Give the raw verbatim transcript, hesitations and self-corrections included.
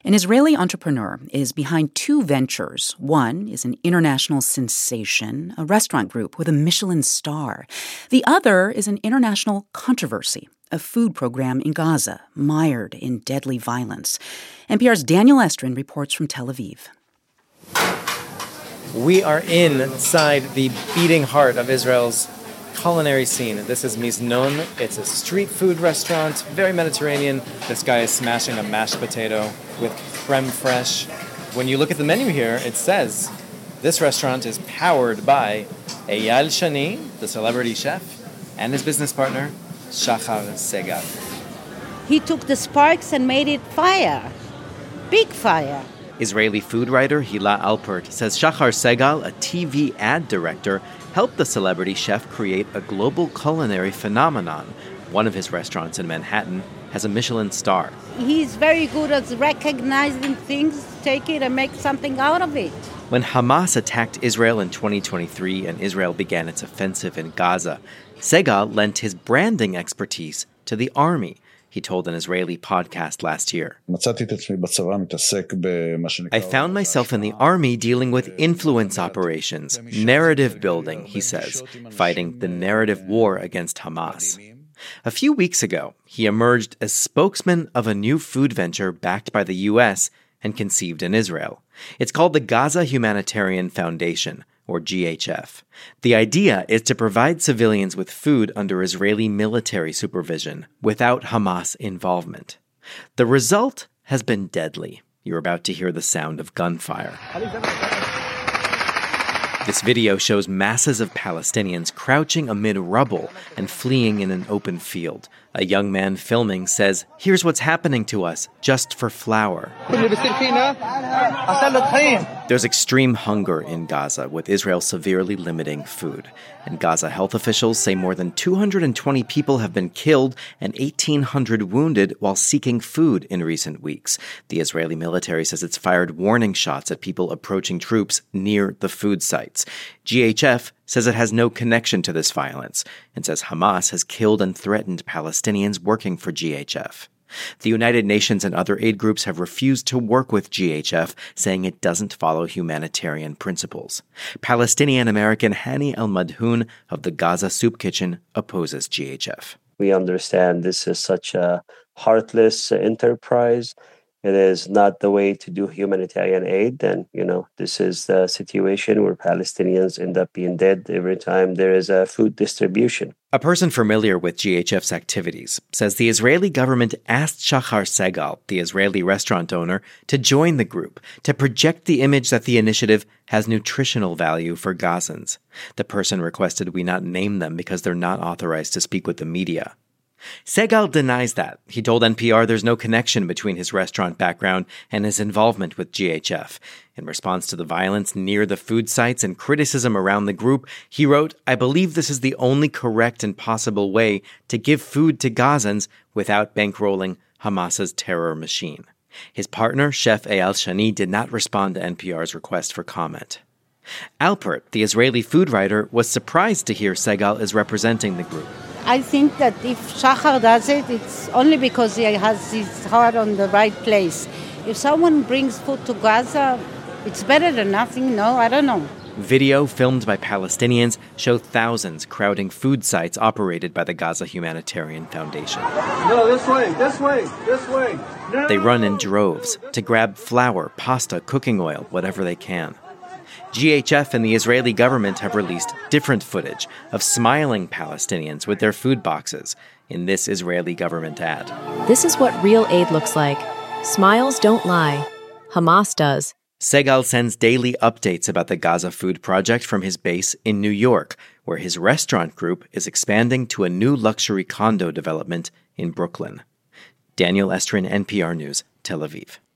An Israeli entrepreneur is behind two ventures. One is an international sensation, a restaurant group with a Michelin star. The other is an international controversy, a food program in Gaza, mired in deadly violence. N P R's Daniel Estrin reports from Tel Aviv. We are inside the beating heart of Israel's culinary scene. This is Miznon. It's a street food restaurant, very Mediterranean. This guy is smashing a mashed potato with creme fraiche. When you look at the menu here, it says this restaurant is powered by Eyal Shani, the celebrity chef, and his business partner, Shachar Segal. He took the sparks and made it fire. Big fire. Israeli food writer Hila Alpert says Shachar Segal, a T V ad director, helped the celebrity chef create a global culinary phenomenon. One of his restaurants in Manhattan has a Michelin star. He's very good at recognizing things, take it and make something out of it. When Hamas attacked Israel in twenty twenty-three and Israel began its offensive in Gaza, Segal lent his branding expertise to the army. He told an Israeli podcast last year. I found myself in the army dealing with influence operations, narrative building, he says, fighting the narrative war against Hamas. A few weeks ago, he emerged as spokesman of a new food venture backed by the U S and conceived in Israel. It's called the Gaza Humanitarian Foundation, or G H F. The idea is to provide civilians with food under Israeli military supervision without Hamas involvement. The result has been deadly. You're about to hear the sound of gunfire. This video shows masses of Palestinians crouching amid rubble and fleeing in an open field. A young man filming says, "Here's what's happening to us, just for flour." There's extreme hunger in Gaza, with Israel severely limiting food. And Gaza health officials say more than two hundred twenty people have been killed and eighteen hundred wounded while seeking food in recent weeks. The Israeli military says it's fired warning shots at people approaching troops near the food sites. G H F says it has no connection to this violence and says Hamas has killed and threatened Palestinians working for G H F. The United Nations and other aid groups have refused to work with G H F, saying it doesn't follow humanitarian principles. Palestinian-American Hani El-Madhoun of the Gaza Soup Kitchen opposes G H F. We understand this is such a heartless enterprise. It is not the way to do humanitarian aid. And, you know, this is the situation where Palestinians end up being dead every time there is a food distribution. A person familiar with G H F's activities says the Israeli government asked Shachar Segal, the Israeli restaurant owner, to join the group, to project the image that the initiative has nutritional value for Gazans. The person requested we not name them because they're not authorized to speak with the media. Segal denies that. He told N P R there's no connection between his restaurant background and his involvement with G H F. In response to the violence near the food sites and criticism around the group, he wrote, "I believe this is the only correct and possible way to give food to Gazans without bankrolling Hamas's terror machine." His partner, Chef Eyal Shani, did not respond to N P R's request for comment. Alpert, the Israeli food writer, was surprised to hear Segal is representing the group. I think that if Shachar does it, it's only because he has his heart on the right place. If someone brings food to Gaza, it's better than nothing, no? I don't know. Video filmed by Palestinians show thousands crowding food sites operated by the Gaza Humanitarian Foundation. No, this way, this way, this way. No. They run in droves to grab flour, pasta, cooking oil, whatever they can. G H F and the Israeli government have released different footage of smiling Palestinians with their food boxes in this Israeli government ad. This is what real aid looks like. Smiles don't lie. Hamas does. Segal sends daily updates about the Gaza Food Project from his base in New York, where his restaurant group is expanding to a new luxury condo development in Brooklyn. Daniel Estrin, N P R News, Tel Aviv.